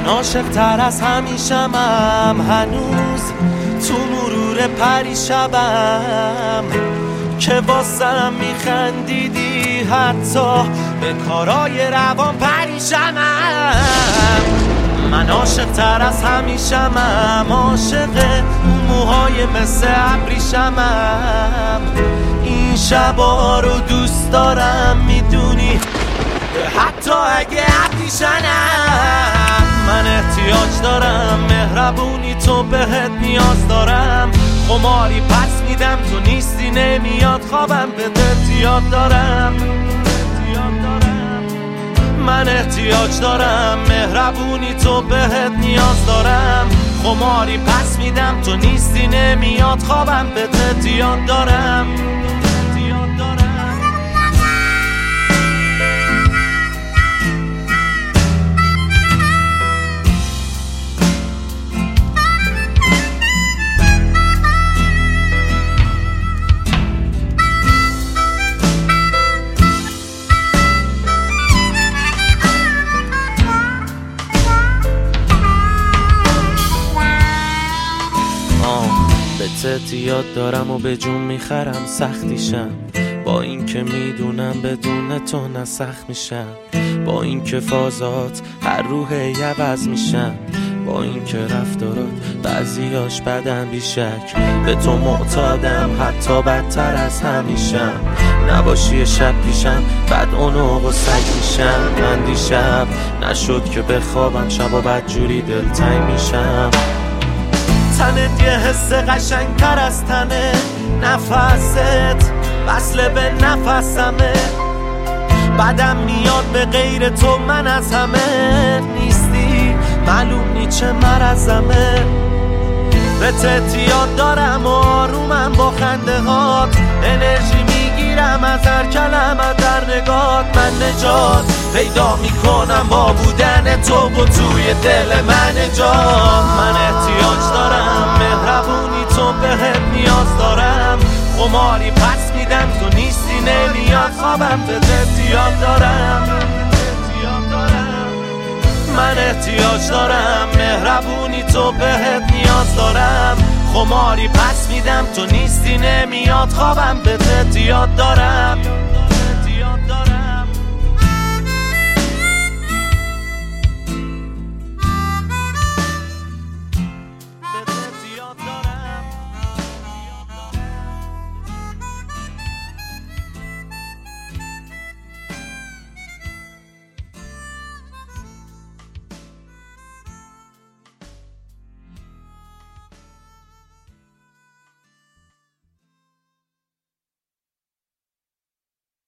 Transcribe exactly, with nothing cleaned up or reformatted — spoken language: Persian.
عاشق تر از همیشمم، هنوز تو مرور پریشبم که واسم میخندیدی، حتی به کارای روان پریشمم. من عاشق تر از همیشمم، عاشق اون موهای مثل ابریشمم. این شبا رو دوست دارم میدونی، حتی اگه ابریشمم. من احتیاج دارم مهربونی تو، بهت نیاز دارم. خماری پس میدم تو نیستی، نمیاد خوابم، بهت احتیاج دارم. من احتیاج دارم مهربونی تو، بهت نیاز دارم. خماری پس میدم تو نیستی، نمیاد خوابم، بهت احتیاج دارم. احتیاج دارم و به جون میخرم سختیشم، با این که میدونم بدون تو نه سخت میشم. با این که فازات هر روح عوض میشم، با این که رفتارات بعضیاش بدن بیشک. به تو معتادم حتی بدتر از همیشم، نباشی شب پیشم بعد اونو و سگ میشم. من دیشب نشد که بخوابم، شب و بد جوری دلتنگ میشم. تنت یه حس قشنگتر از تنه، نفست وصله به نفسمه. بعدم میاد به غیر تو من از همه نیستی، معلوم نی چه مرزمه. بهت احتیاج دارم و آرومم با خنده هات، انرژی میگیرم از هر کلمه در نگات. من نجات پیدا میکنم با بودن تو و توی دل من جات. من احتیاج دارم مهربونی تو، بهت نیاز دارم. خماری پس میدم تو نیستی، نمیاد خوابم، بهت احتیاج دارم. من احتیاج دارم مهربونی تو، بهت نیاز دارم. خماری پس میدم تو نیستی، نمیاد خوابم، بهت احتیاج دارم.